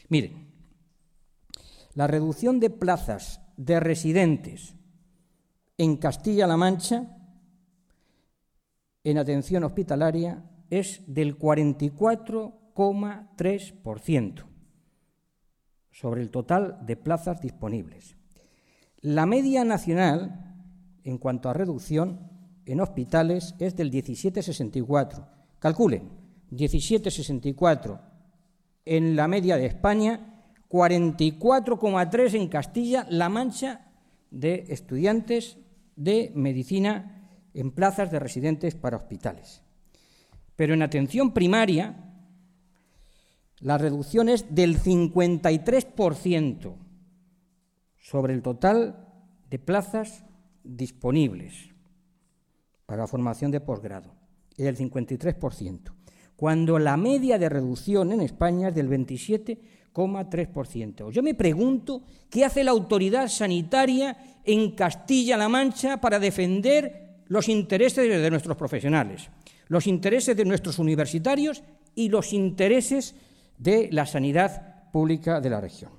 Miren, la reducción de plazas de residentes en Castilla-La Mancha en atención hospitalaria es del 44,3% sobre el total de plazas disponibles. La media nacional, en cuanto a reducción en hospitales, es del 17,64. Calculen, 17,64 en la media de España, 44,3 en Castilla-La Mancha de estudiantes de medicina en plazas de residentes para hospitales. Pero en atención primaria, la reducción es del 53% sobre el total de plazas disponibles para la formación de posgrado, es del 53%, cuando la media de reducción en España es del 27,3%. Yo me pregunto qué hace la autoridad sanitaria en Castilla-La Mancha para defender los intereses de nuestros profesionales, los intereses de nuestros universitarios y los intereses de la sanidad pública de la región.